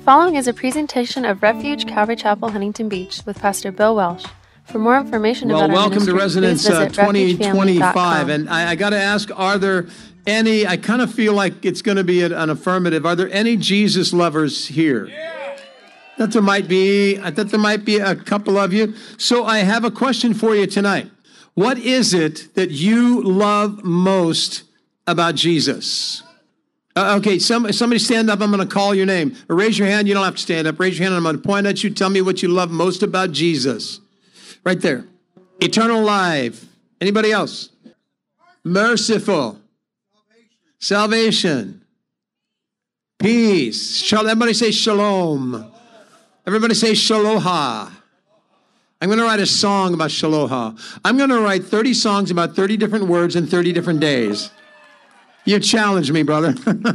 following is a presentation of Refuge Calvary Chapel, Huntington Beach, with Pastor Bill Welsh. For more information about our welcome ministry, to Resonance please visit 2025. refugefamily.com. And I got to ask, are there any, I kind of feel like it's going to be an affirmative, are there any Jesus lovers here? Yeah. I thought there might be a couple of you. So I have a question for you tonight. What is it that you love most about Jesus? Okay, somebody stand up. I'm going to call your name. Or raise your hand. You don't have to stand up. Raise your hand, and I'm going to point at you. Tell me what you love most about Jesus. Right there. Eternal life. Anybody else? Merciful. Salvation. Peace. Everybody say shalom. Everybody say shaloha. I'm going to write a song about shaloha. I'm going to write 30 songs about 30 different words in 30 different days. You challenge me, brother.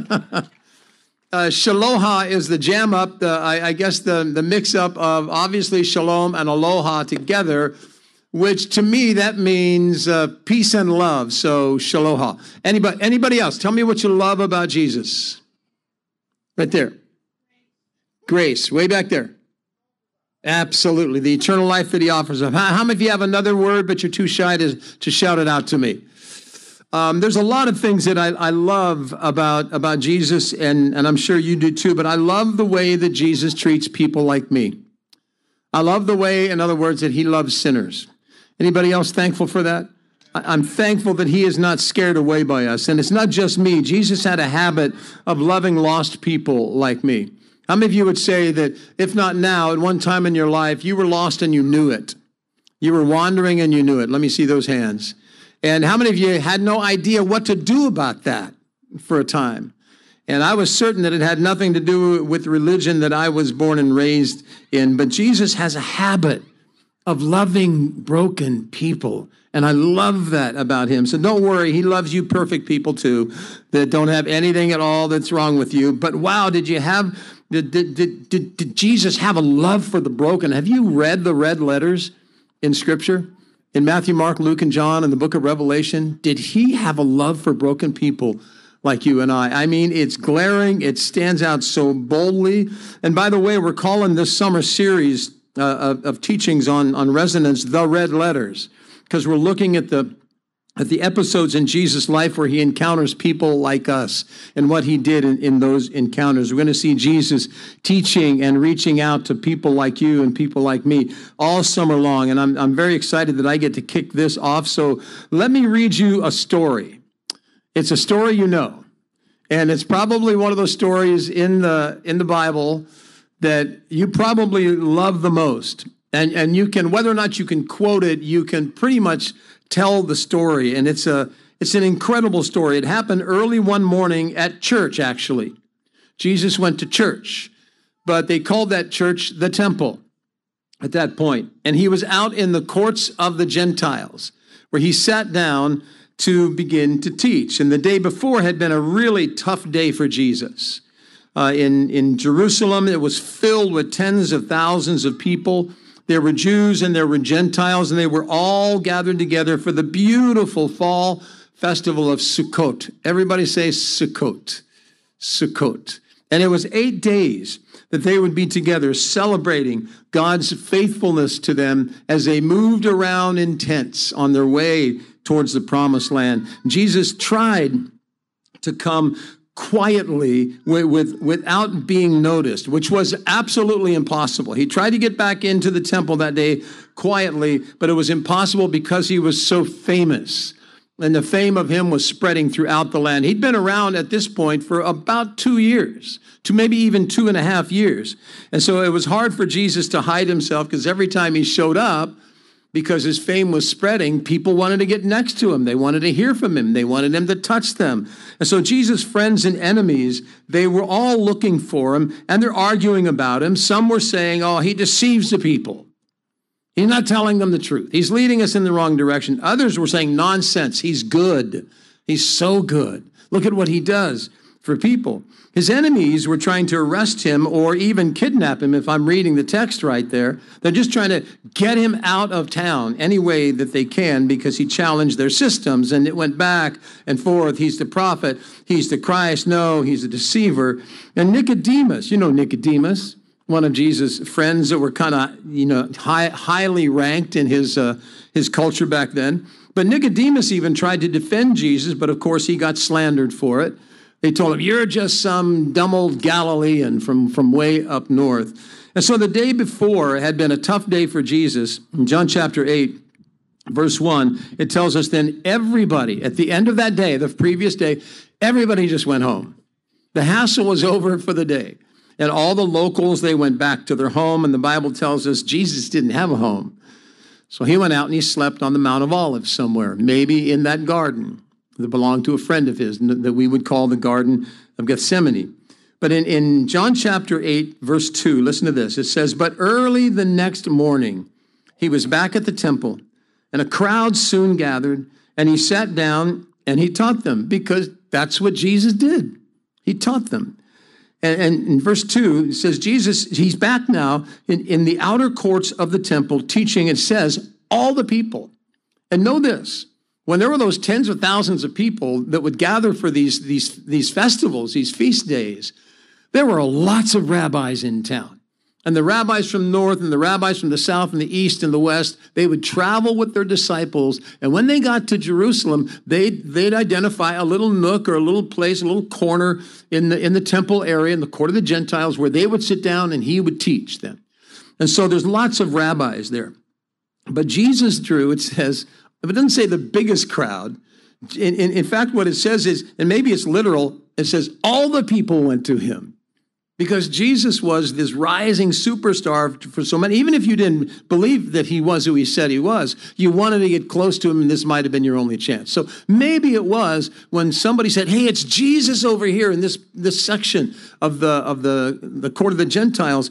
Shaloha is the jam up, I guess the mix up of obviously shalom and aloha together, which to me that means peace and love. So shaloha. Anybody else? Tell me what you love about Jesus. Right there. Grace, way back there. Absolutely. The eternal life that he offers. How many of you have another word, but you're too shy to shout it out to me? There's a lot of things that I love about Jesus, and I'm sure you do too, but I love the way that Jesus treats people like me. I love the way, in other words, that he loves sinners. Anybody else thankful for that? I'm thankful that he is not scared away by us. And it's not just me. Jesus had a habit of loving lost people like me. How many of you would say that, if not now, at one time in your life, you were lost and you knew it? You were wandering and you knew it. Let me see those hands. And how many of you had no idea what to do about that for a time? And I was certain that it had nothing to do with religion that I was born and raised in. But Jesus has a habit of loving broken people. And I love that about him. So don't worry, he loves you perfect people too, that don't have anything at all that's wrong with you. But wow, did Jesus have a love for the broken? Have you read the red letters in Scripture? In Matthew, Mark, Luke, and John, in the book of Revelation, did he have a love for broken people like you and I? I mean, it's glaring. It stands out so boldly. And by the way, we're calling this summer series of teachings on Resonance, The Red Letters, because we're looking at the episodes in Jesus' life where he encounters people like us and what he did in those encounters. We're going to see Jesus teaching and reaching out to people like you and people like me all summer long. And I'm very excited that I get to kick this off. So let me read you a story. It's a story you know. And it's probably one of those stories in the Bible that you probably love the most. And you can, whether or not you can quote it, you can pretty much tell the story. And it's an incredible story. It happened early one morning at church, actually. Jesus went to church, but they called that church the temple at that point. And he was out in the courts of the Gentiles, where he sat down to begin to teach. And the day before had been a really tough day for Jesus. In Jerusalem, it was filled with tens of thousands of people. There were Jews and there were Gentiles, and they were all gathered together for the beautiful fall festival of Sukkot. Everybody say Sukkot. Sukkot. And it was 8 days that they would be together celebrating God's faithfulness to them as they moved around in tents on their way towards the promised land. Jesus tried to come quietly without being noticed, which was absolutely impossible. He tried to get back into the temple that day quietly, but it was impossible because he was so famous. And the fame of him was spreading throughout the land. He'd been around at this point for about 2 years, to maybe even 2.5 years. And so it was hard for Jesus to hide himself, because every time he showed up, because his fame was spreading, people wanted to get next to him. They wanted to hear from him. They wanted him to touch them. And so Jesus' friends and enemies, they were all looking for him, and they're arguing about him. Some were saying, oh, he deceives the people. He's not telling them the truth. He's leading us in the wrong direction. Others were saying, nonsense. He's good. He's so good. Look at what he does. for people. His enemies were trying to arrest him or even kidnap him, if I'm reading the text right there. They're just trying to get him out of town any way that they can because he challenged their systems, and it went back and forth. He's the prophet. He's the Christ. No, he's a deceiver. And Nicodemus, you know Nicodemus, one of Jesus' friends that were kind of, highly ranked in his culture back then. But Nicodemus even tried to defend Jesus, but of course he got slandered for it. They told him, you're just some dumb old Galilean from way up north. And so the day before had been a tough day for Jesus. In John chapter 8, verse 1, it tells us then everybody, at the end of that day, the previous day, everybody just went home. The hassle was over for the day. And all the locals, they went back to their home. And the Bible tells us Jesus didn't have a home. So he went out and he slept on the Mount of Olives somewhere, maybe in that garden that belonged to a friend of his that we would call the Garden of Gethsemane. But in John chapter 8, verse 2, listen to this. It says, but early the next morning, he was back at the temple, and a crowd soon gathered, and he sat down and he taught them, because that's what Jesus did. He taught them. And in verse 2, it says, he's back now in the outer courts of the temple teaching. It says, all the people. And know this, when there were those tens of thousands of people that would gather for these festivals, these feast days, there were lots of rabbis in town. And the rabbis from the north and the rabbis from the south and the east and the west, they would travel with their disciples. And when they got to Jerusalem, they'd identify a little nook or a little place, a little corner in the temple area, in the court of the Gentiles, where they would sit down and he would teach them. And so there's lots of rabbis there. But Jesus drew, it says, it doesn't say the biggest crowd. In fact, what it says is, and maybe it's literal, it says all the people went to him. Because Jesus was this rising superstar for so many. Even if you didn't believe that he was who he said he was, you wanted to get close to him, and this might have been your only chance. So maybe it was when somebody said, hey, it's Jesus over here in this section of the court of the Gentiles.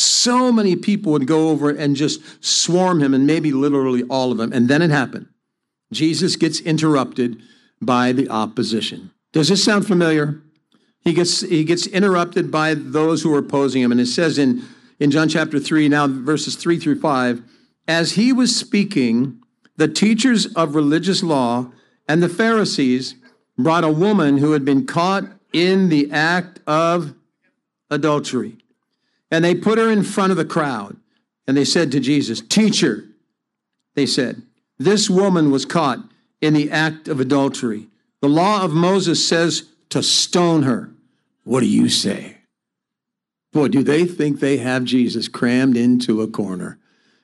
So many people would go over and just swarm him, and maybe literally all of them. And then it happened. Jesus gets interrupted by the opposition. Does this sound familiar? He gets interrupted by those who are opposing him. And it says in John chapter 3, now verses 3 through 5, as he was speaking, the teachers of religious law and the Pharisees brought a woman who had been caught in the act of adultery. And they put her in front of the crowd. And they said to Jesus, teacher, they said, this woman was caught in the act of adultery. The law of Moses says to stone her. What do you say? Boy, do they think they have Jesus crammed into a corner.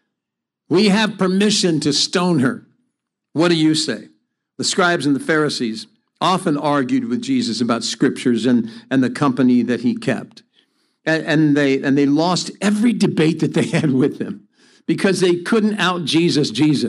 We have permission to stone her. What do you say? The scribes and the Pharisees often argued with Jesus about scriptures and the company that he kept. And they lost every debate that they had with him because they couldn't out Jesus.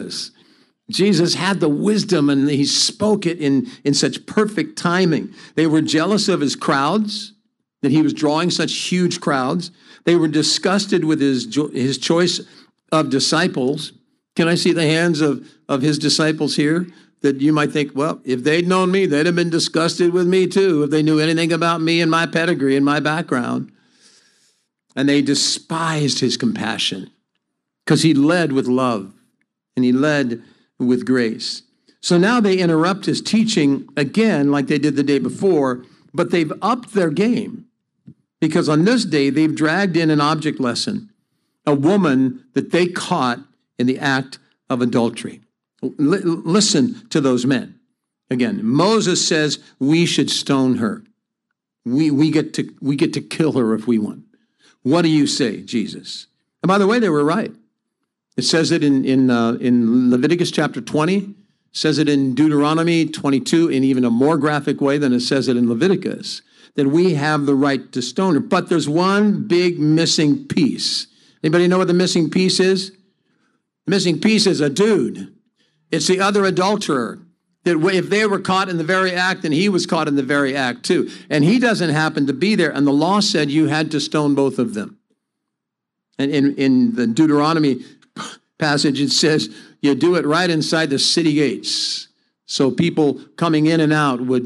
Jesus had the wisdom, and he spoke it in such perfect timing. They were jealous of his crowds, that he was drawing such huge crowds. They were disgusted with his choice of disciples. Can I see the hands of his disciples here? That you might think, well, if they'd known me, they'd have been disgusted with me too, if they knew anything about me and my pedigree and my background. And they despised his compassion because he led with love and he led with grace. So now they interrupt his teaching again, like they did the day before, but they've upped their game because on this day they've dragged in an object lesson, a woman that they caught in the act of adultery. Listen to those men. Again, Moses says we should stone her. We get to kill her if we want. What do you say, Jesus? And by the way, they were right. It says it in Leviticus chapter 20, says it in Deuteronomy 22 in even a more graphic way than it says it in Leviticus, that we have the right to stone her. But there's one big missing piece. Anybody know what the missing piece is? The missing piece is a dude. It's the other adulterer. That if they were caught in the very act, then he was caught in the very act too. And he doesn't happen to be there. And the law said you had to stone both of them. And in the Deuteronomy passage, it says you do it right inside the city gates. So people coming in and out would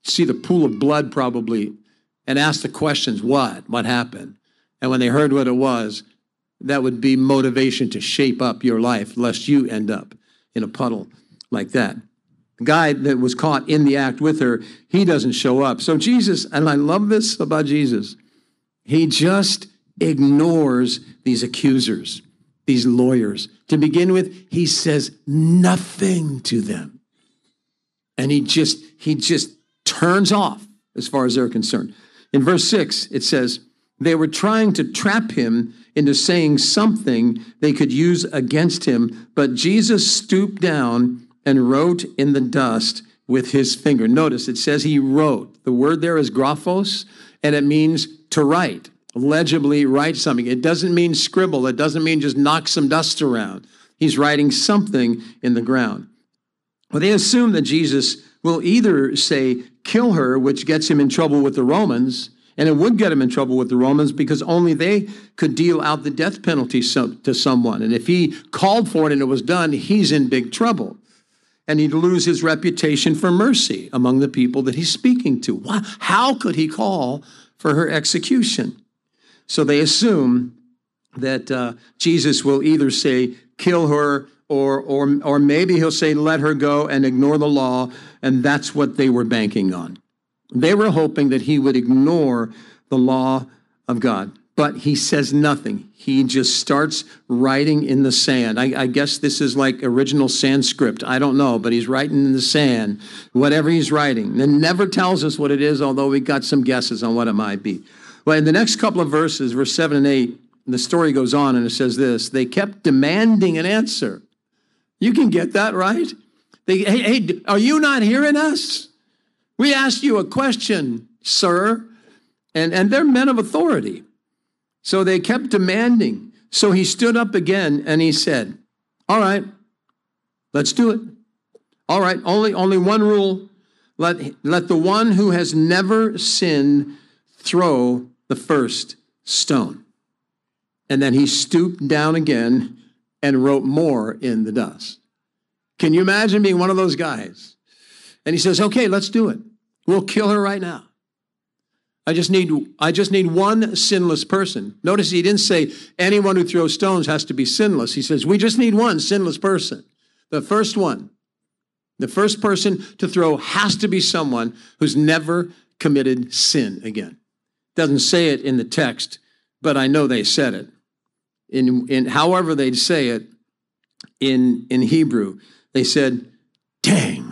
see the pool of blood probably and ask the questions, what happened? And when they heard what it was, that would be motivation to shape up your life, lest you end up in a puddle like that. The guy that was caught in the act with her, he doesn't show up. So Jesus, and I love this about Jesus, he just ignores these accusers, these lawyers. To begin with, he says nothing to them. And he just turns off as far as they're concerned. In verse 6, it says, they were trying to trap him into saying something they could use against him, but Jesus stooped down and wrote in the dust with his finger. Notice it says he wrote. The word there is graphos, and it means to write, legibly write something. It doesn't mean scribble. It doesn't mean just knock some dust around. He's writing something in the ground. Well, they assume that Jesus will either say, kill her, which gets him in trouble with the Romans, and it would get him in trouble with the Romans because only they could deal out the death penalty to someone. And if he called for it and it was done, he's in big trouble. And he'd lose his reputation for mercy among the people that he's speaking to. How could he call for her execution? So they assume that Jesus will either say, kill her, or maybe he'll say, let her go and ignore the law. And that's what they were banking on. They were hoping that he would ignore the law of God, but he says nothing. He just starts writing in the sand. I guess this is like original Sanskrit. I don't know, but he's writing in the sand, whatever he's writing. And never tells us what it is, although we got some guesses on what it might be. Well, in the next couple of verses, verse 7 and 8, the story goes on and it says this, they kept demanding an answer. You can get that, right? Hey, are you not hearing us? We asked you a question, sir, and they're men of authority. So they kept demanding. So he stood up again and he said, all right, let's do it. All right, only one rule. Let the one who has never sinned throw the first stone. And then he stooped down again and wrote more in the dust. Can you imagine being one of those guys? And he says, okay, let's do it. We'll kill her right now. I just need one sinless person. Notice he didn't say anyone who throws stones has to be sinless. He says, we just need one sinless person. The first one. The first person to throw has to be someone who's never committed sin again. Doesn't say it in the text, but I know they said it. In however they'd say it in Hebrew, they said, dang,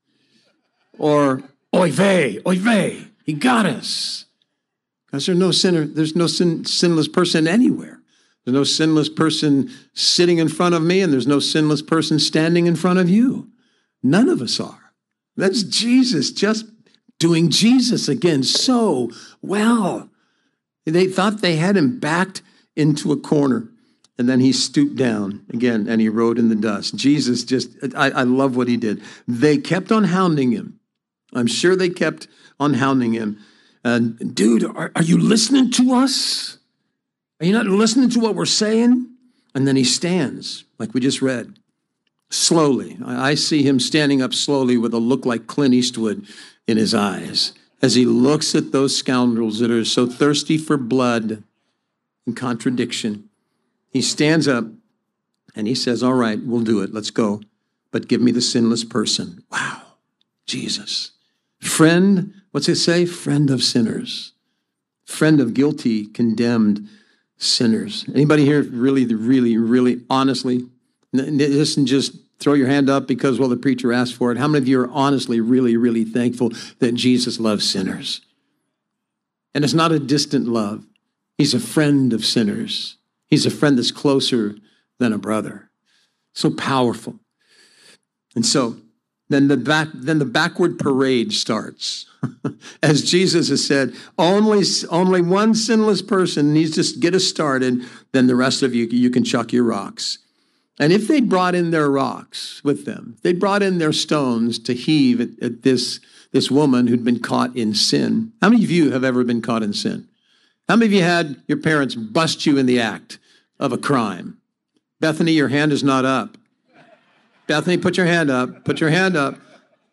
or oy vey, he got us. Because there's no sinless person anywhere. There's no sinless person sitting in front of me, and there's no sinless person standing in front of you. None of us are. That's Jesus just doing Jesus again so well. They thought they had him backed into a corner. And then he stooped down again and he wrote in the dust. Jesus I love what he did. They kept on hounding him. I'm sure they kept on hounding him. Dude, are you listening to us? Are you not listening to what we're saying? And then he stands, like we just read, slowly. I see him standing up slowly with a look like Clint Eastwood in his eyes as he looks at those scoundrels that are so thirsty for blood and contradiction. He stands up and he says, all right, we'll do it. Let's go. But give me the sinless person. Wow. Jesus. Friend, what's it say? Friend of sinners. Friend of guilty, condemned sinners. Anybody here really honestly, listen, just throw your hand up because, well, the preacher asked for it. How many of you are honestly really thankful that Jesus loves sinners? And it's not a distant love. He's a friend of sinners. He's a friend that's closer than a brother. So powerful. And so then the backward parade starts. As Jesus has said, only one sinless person needs to get us started, then the rest of you can chuck your rocks. And if they brought in their rocks with them, they brought in their stones to heave at this woman who'd been caught in sin. How many of you have ever been caught in sin? How many of you had your parents bust you in the act of a crime? Bethany, your hand is not up. Bethany, put your hand up. Put your hand up.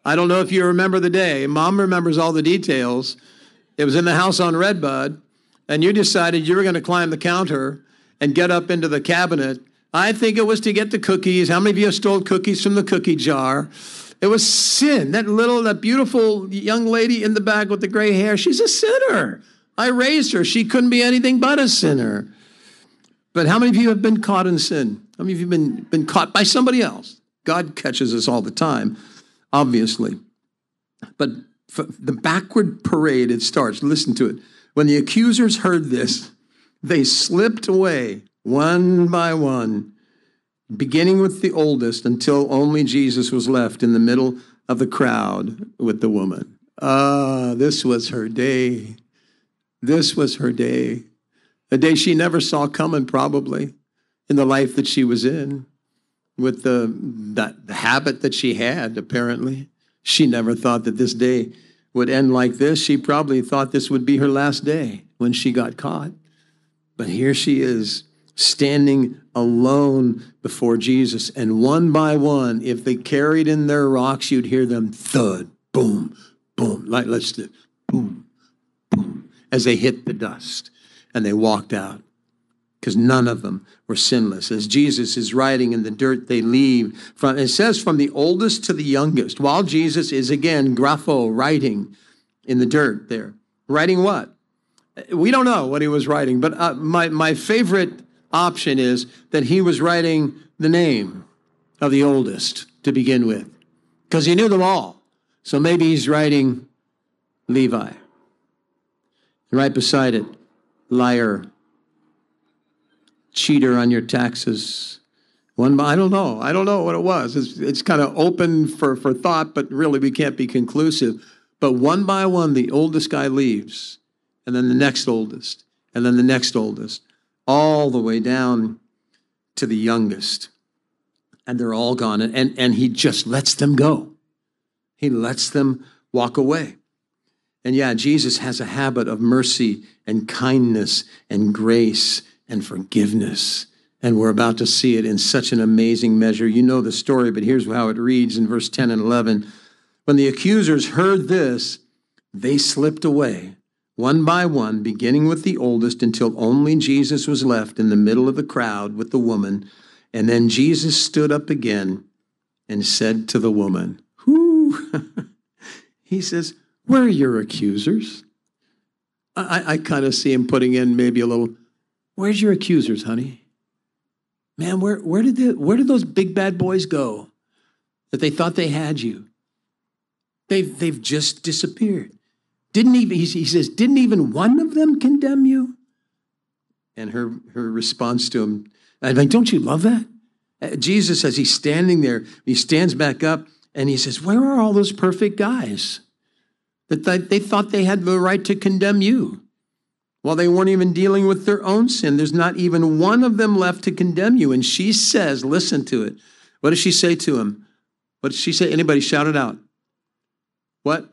I don't know if you remember the day. Mom remembers all the details. It was in the house on Redbud, and you decided you were going to climb the counter and get up into the cabinet. I think it was to get the cookies. How many of you have stole cookies from the cookie jar? It was sin. That beautiful young lady in the back with the gray hair, she's a sinner. I raised her. She couldn't be anything but a sinner. But how many of you have been caught in sin? How many of you have been caught by somebody else? God catches us all the time, obviously. But the backward parade, it starts. Listen to it. When the accusers heard this, they slipped away one by one, beginning with the oldest, until only Jesus was left in the middle of the crowd with the woman. This was her day. This was her day. A day she never saw coming, probably, in the life that she was in, with the habit that she had, apparently. She never thought that this day would end like this. She probably thought this would be her last day when she got caught. But here she is, standing alone before Jesus. And one by one, if they carried in their rocks, you'd hear them thud, boom, boom, like let's do, boom, boom, as they hit the dust. And they walked out, because none of them were sinless. As Jesus is writing in the dirt, they leave. It says from the oldest to the youngest, while Jesus is again, grapho, writing in the dirt there. Writing what? We don't know what he was writing, but my favorite option is that he was writing the name of the oldest to begin with, because he knew them all. So maybe he's writing Levi. Right beside it, liar, cheater on your taxes. I don't know what it was. It's kind of open for thought, but really we can't be conclusive. But one by one, the oldest guy leaves, and then the next oldest, and then the next oldest, all the way down to the youngest. And they're all gone. And he just lets them go. He lets them walk away. And yeah, Jesus has a habit of mercy and kindness and grace and forgiveness. And we're about to see it in such an amazing measure. You know the story, but here's how it reads in verse 10 and 11. When the accusers heard this, they slipped away, one by one, beginning with the oldest, until only Jesus was left in the middle of the crowd with the woman. And then Jesus stood up again and said to the woman, he says, where are your accusers? I kind of see him putting in maybe a little, where's your accusers, honey? Man, where did those big bad boys go that they thought they had you? They've just disappeared. He says, didn't even one of them condemn you? And her response to him, I'm like, don't you love that? Jesus, as he's standing there, he stands back up and he says, where are all those perfect guys that they thought they had the right to condemn you? Well, they weren't even dealing with their own sin. There's not even one of them left to condemn you. And she says, listen to it. What does she say to him? What does she say? Anybody shout it out. What?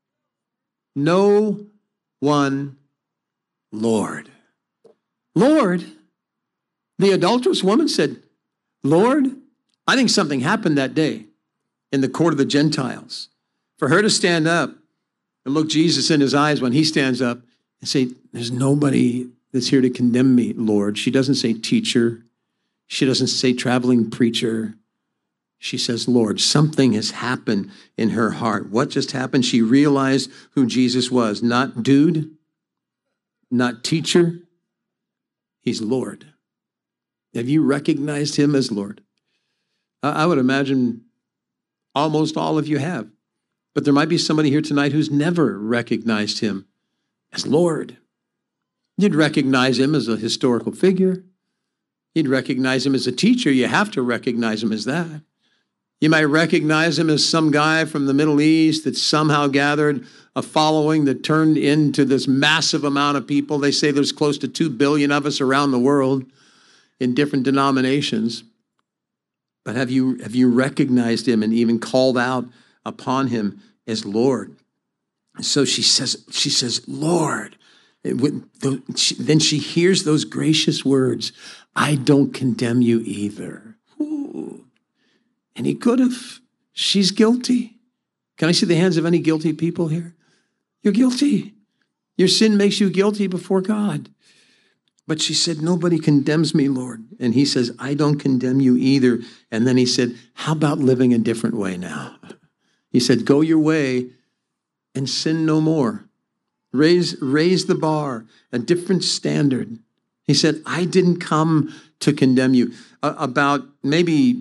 No one, Lord. Lord? The adulterous woman said, Lord? I think something happened that day in the court of the Gentiles. For her to stand up and look Jesus in his eyes when he stands up and say, there's nobody that's here to condemn me, Lord. She doesn't say teacher. She doesn't say traveling preacher. She says, Lord. Something has happened in her heart. What just happened? She realized who Jesus was. Not dude, not teacher. He's Lord. Have you recognized him as Lord? I would imagine almost all of you have. But there might be somebody here tonight who's never recognized him as Lord. You'd recognize him as a historical figure. You'd recognize him as a teacher. You have to recognize him as that. You might recognize him as some guy from the Middle East that somehow gathered a following that turned into this massive amount of people. They say there's close to 2 billion of us around the world in different denominations. But have you recognized him and even called out upon him as Lord? So she says, Lord. Then she hears those gracious words, I don't condemn you either. Ooh. And he could have. She's guilty. Can I see the hands of any guilty people here? You're guilty. Your sin makes you guilty before God. But she said, nobody condemns me, Lord. And he says, I don't condemn you either. And then he said, how about living a different way now? He said, go your way and sin no more. Raise the bar, a different standard. He said, I didn't come to condemn you. About maybe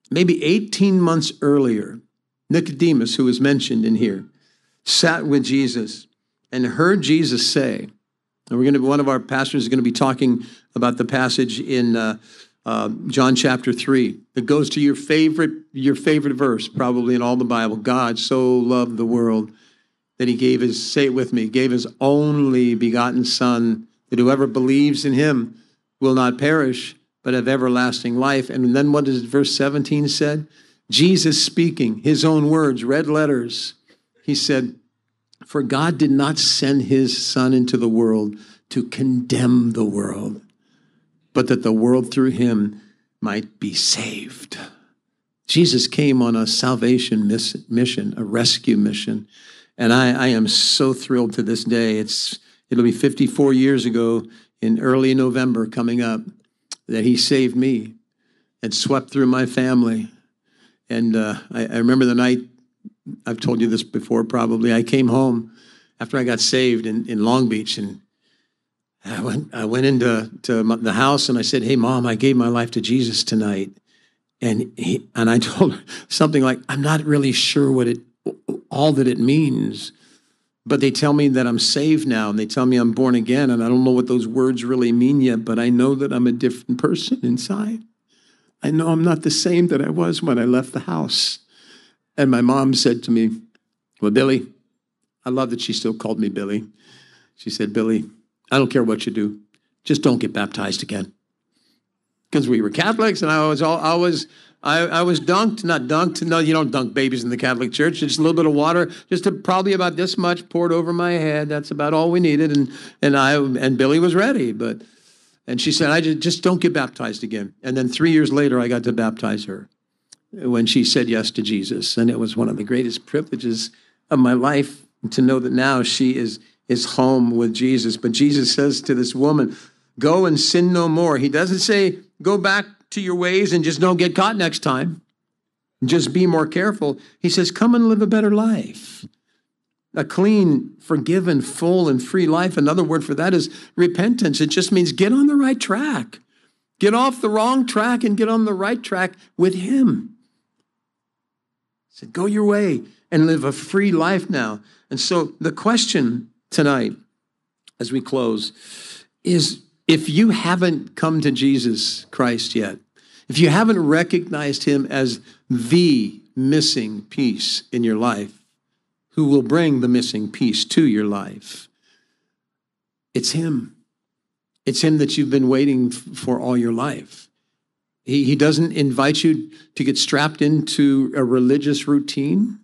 18 months earlier, Nicodemus, who is mentioned in here, sat with Jesus and heard Jesus say, and one of our pastors is going to be talking about the passage in John chapter 3. It goes to your favorite verse, probably in all the Bible. God so loved the world that he gave his, say it with me, gave his only begotten Son, that whoever believes in him will not perish, but have everlasting life. And then what does verse 17 said? Jesus speaking, his own words, red letters. He said, for God did not send his Son into the world to condemn the world, but that the world through him might be saved. Jesus came on a salvation mission, a rescue mission. And I am so thrilled to this day. It'll be 54 years ago in early November coming up that he saved me and swept through my family. And I remember the night, I've told you this before probably, I came home after I got saved in Long Beach, and I went into the house and I said, hey, Mom, I gave my life to Jesus tonight. And I told her something like, I'm not really sure all that it means, but they tell me that I'm saved now, and they tell me I'm born again, and I don't know what those words really mean yet, but I know that I'm a different person inside. I know I'm not the same that I was when I left the house. And my mom said to me, well, Billy, I love that she still called me Billy. She said, Billy, I don't care what you do, just don't get baptized again. Because we were Catholics, and I was dunked, not dunked. No, you don't dunk babies in the Catholic Church. Just a little bit of water, probably about this much, poured over my head. That's about all we needed. And Billy was ready, and she said, I just don't get baptized again. And then 3 years later, I got to baptize her when she said yes to Jesus. And it was one of the greatest privileges of my life to know that now she is home with Jesus. But Jesus says to this woman, go and sin no more. He doesn't say, go back to your ways and just don't get caught next time. Just be more careful. He says, come and live a better life. A clean, forgiven, full, and free life. Another word for that is repentance. It just means get on the right track. Get off the wrong track and get on the right track with him. He said, go your way and live a free life now. And so the question tonight, as we close, is if you haven't come to Jesus Christ yet, if you haven't recognized him as the missing piece in your life, who will bring the missing piece to your life, it's him. It's him that you've been waiting for all your life. He doesn't invite you to get strapped into a religious routine.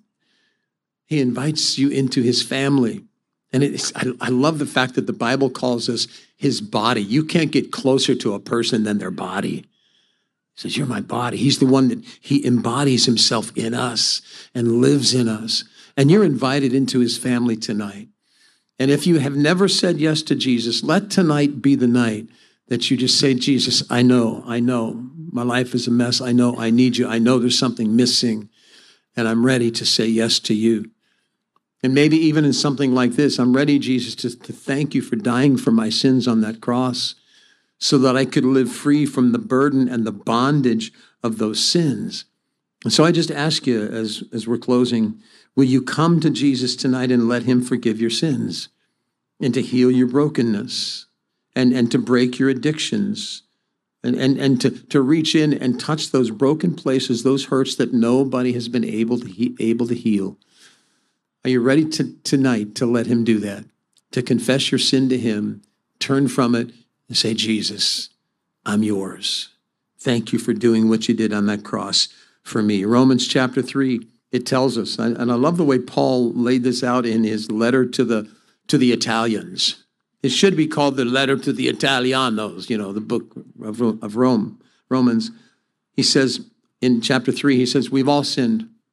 He invites you into his family. And I love the fact that the Bible calls us his body. You can't get closer to a person than their body. He says, you're my body. He's the one that he embodies himself in us and lives in us. And you're invited into his family tonight. And if you have never said yes to Jesus, let tonight be the night that you just say, Jesus, I know, my life is a mess. I know I need you. I know there's something missing, and I'm ready to say yes to you. And maybe even in something like this, I'm ready, Jesus, to thank you for dying for my sins on that cross so that I could live free from the burden and the bondage of those sins. And so I just ask you as we're closing, will you come to Jesus tonight and let him forgive your sins and to heal your brokenness and to break your addictions and to reach in and touch those broken places, those hurts that nobody has been able to heal? Are you ready tonight to let him do that? To confess your sin to him, turn from it, and say, Jesus, I'm yours. Thank you for doing what you did on that cross for me. Romans chapter 3, it tells us, and I love the way Paul laid this out in his letter to the Italians. It should be called the letter to the Italianos, the book of Romans. He says in chapter 3, he says, we've all sinned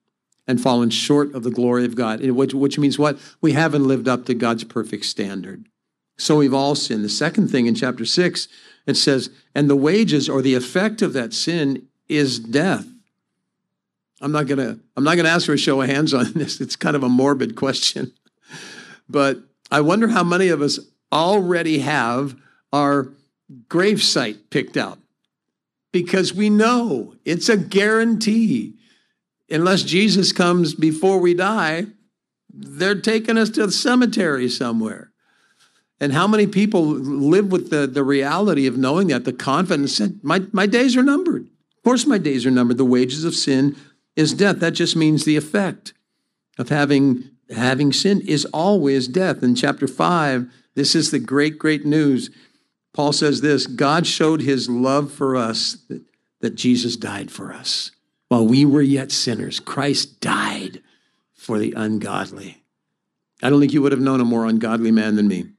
and fallen short of the glory of God. Which means what? We haven't lived up to God's perfect standard. So we've all sinned. The second thing in chapter 6, it says, and the wages or the effect of that sin is death. I'm not gonna ask for a show of hands on this. It's kind of a morbid question. But I wonder how many of us already have our gravesite picked out, because we know it's a guarantee. Unless Jesus comes before we die, they're taking us to the cemetery somewhere. And how many people live with the reality of knowing that, the confidence that my days are numbered. Of course my days are numbered. The wages of sin is death. That just means the effect of having sin is always death. In chapter 5, this is the great news. Paul says this, God showed his love for us, that Jesus died for us. While we were yet sinners, Christ died for the ungodly. I don't think you would have known a more ungodly man than me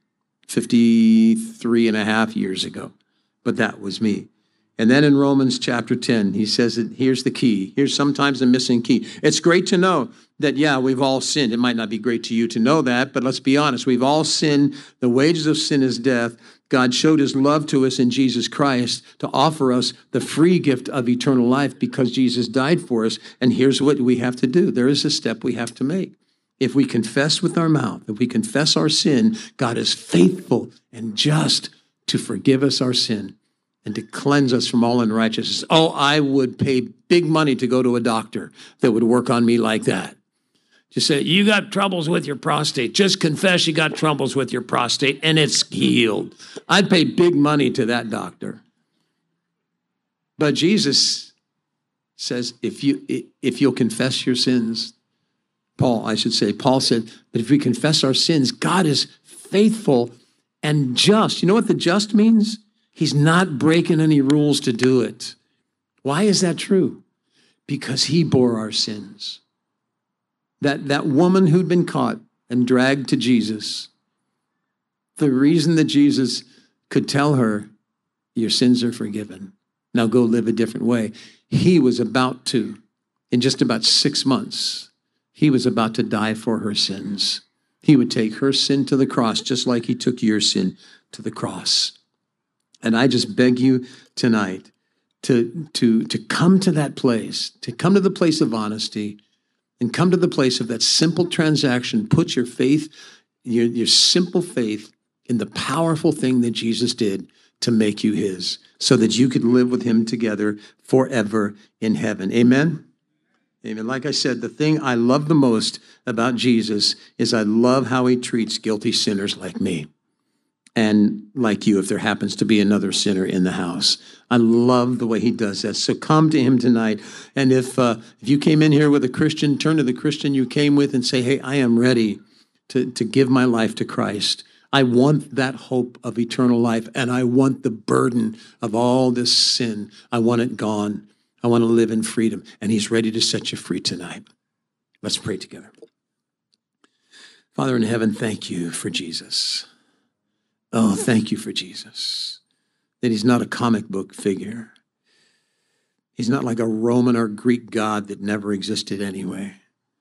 53 and a half years ago, but that was me. And then in Romans chapter 10, he says that here's the key. Here's sometimes the missing key. It's great to know that, yeah, we've all sinned. It might not be great to you to know that, but let's be honest. We've all sinned. The wages of sin is death. God showed his love to us in Jesus Christ to offer us the free gift of eternal life because Jesus died for us. And here's what we have to do. There is a step we have to make. If we confess with our mouth, if we confess our sin, God is faithful and just to forgive us our sin and to cleanse us from all unrighteousness. Oh, I would pay big money to go to a doctor that would work on me like that. Just say, you got troubles with your prostate. Just confess you got troubles with your prostate and it's healed. I'd pay big money to that doctor. But Jesus says, if you'll confess your sins, Paul said, but if we confess our sins, God is faithful and just. You know what the just means? He's not breaking any rules to do it. Why is that true? Because he bore our sins. That woman who'd been caught and dragged to Jesus, the reason that Jesus could tell her, your sins are forgiven. Now go live a different way. He was about to, in just about 6 months, he was about to die for her sins. He would take her sin to the cross, just like he took your sin to the cross. And I just beg you tonight to come to that place, to come to the place of honesty and come to the place of that simple transaction. Put your faith, your simple faith in the powerful thing that Jesus did to make you his, so that you could live with him together forever in heaven. Amen? Amen. Like I said, the thing I love the most about Jesus is I love how he treats guilty sinners like me. And like you, if there happens to be another sinner in the house. I love the way he does that. So come to him tonight. And if you came in here with a Christian, turn to the Christian you came with and say, hey, I am ready to give my life to Christ. I want that hope of eternal life, and I want the burden of all this sin. I want it gone. I want to live in freedom. And he's ready to set you free tonight. Let's pray together. Father in heaven, thank you for Jesus. Oh, thank you for Jesus, that he's not a comic book figure. He's not like a Roman or Greek god that never existed anyway.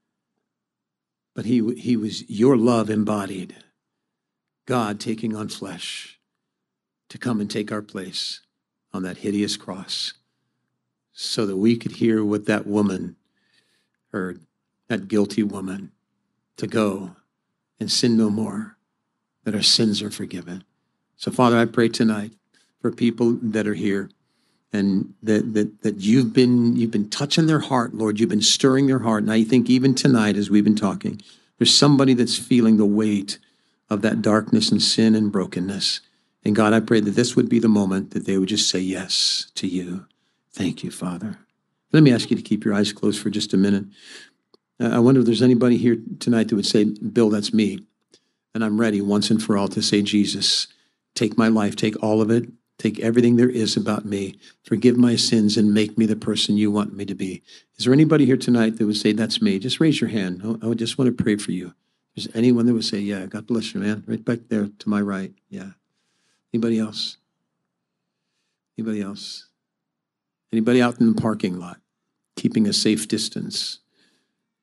But he was your love embodied, God taking on flesh to come and take our place on that hideous cross so that we could hear what that woman heard, that guilty woman, to go and sin no more, that our sins are forgiven. So, Father, I pray tonight for people that are here and that you've been touching their heart, Lord. You've been stirring their heart. And I think even tonight, as we've been talking, there's somebody that's feeling the weight of that darkness and sin and brokenness. And God, I pray that this would be the moment that they would just say yes to you. Thank you, Father. Let me ask you to keep your eyes closed for just a minute. I wonder if there's anybody here tonight that would say, Bill, that's me. And I'm ready once and for all to say, Jesus, take my life, take all of it, take everything there is about me, forgive my sins, and make me the person you want me to be. Is there anybody here tonight that would say, that's me? Just raise your hand. I would just want to pray for you. Is there anyone that would say, yeah, God bless you, man? Right back there to my right. Yeah. Anybody else? Anybody else? Anybody out in the parking lot, keeping a safe distance?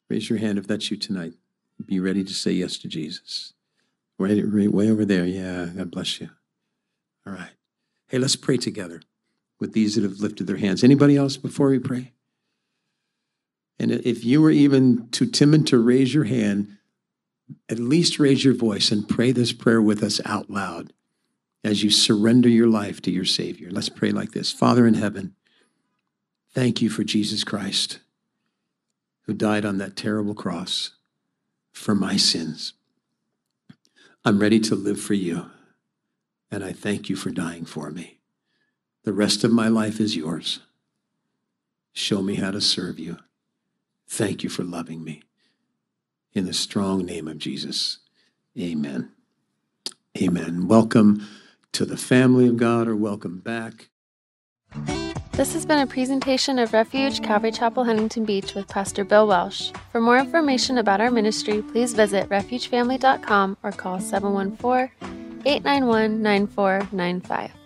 Raise your hand if that's you tonight. Be ready to say yes to Jesus. Right way over there. Yeah, God bless you. All right. Hey, let's pray together with these that have lifted their hands. Anybody else before we pray? And if you were even too timid to raise your hand, at least raise your voice and pray this prayer with us out loud as you surrender your life to your Savior. Let's pray like this. Father in heaven, thank you for Jesus Christ, who died on that terrible cross for my sins. I'm ready to live for you, and I thank you for dying for me. The rest of my life is yours. Show me how to serve you. Thank you for loving me. In the strong name of Jesus, amen. Amen. Welcome to the family of God, or welcome back. This has been a presentation of Refuge Calvary Chapel, Huntington Beach with Pastor Bill Welsh. For more information about our ministry, please visit refugefamily.com or call 714-891-9495.